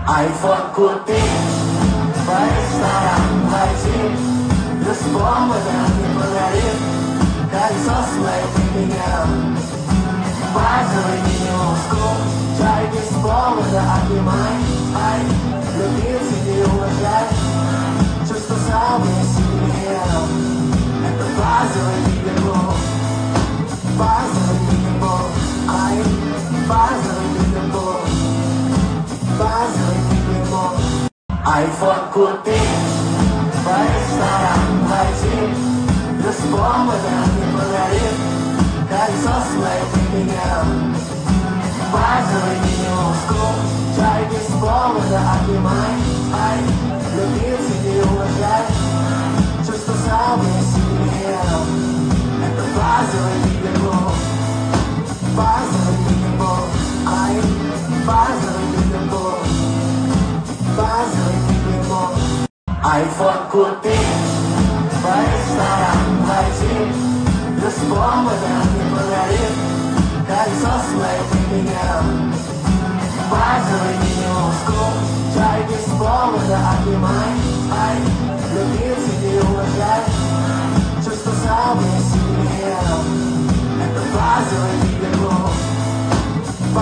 iPhone купить, по ресторанам пойти, без повода не подарит, кольцо своей ты меня. Базовый минимум, чай без повода обнимай, ай, любил тебе уважай, чувство самое сильнее. Это базовый минимум, базовый минимум, ай, базовый минимум, базовый минимум. iPhone купить, по ресторанам пойти, без повода не подарит, кольцо своей ты меня. Базовый минимум, чай без повода обнимай, ай, любил тебе уважай, чувство самое сильнее. Это базовый минимум, базовый минимум, ай, базовый минимум, базовый минимум. iPhone купить, по ресторанам пойти, без повода не подарит, кольцо своей ты меня. Базовый минимум, чай без повода обнимай, ай, любил тебе уважай, чувство самое сильнее. Это базовый минимум.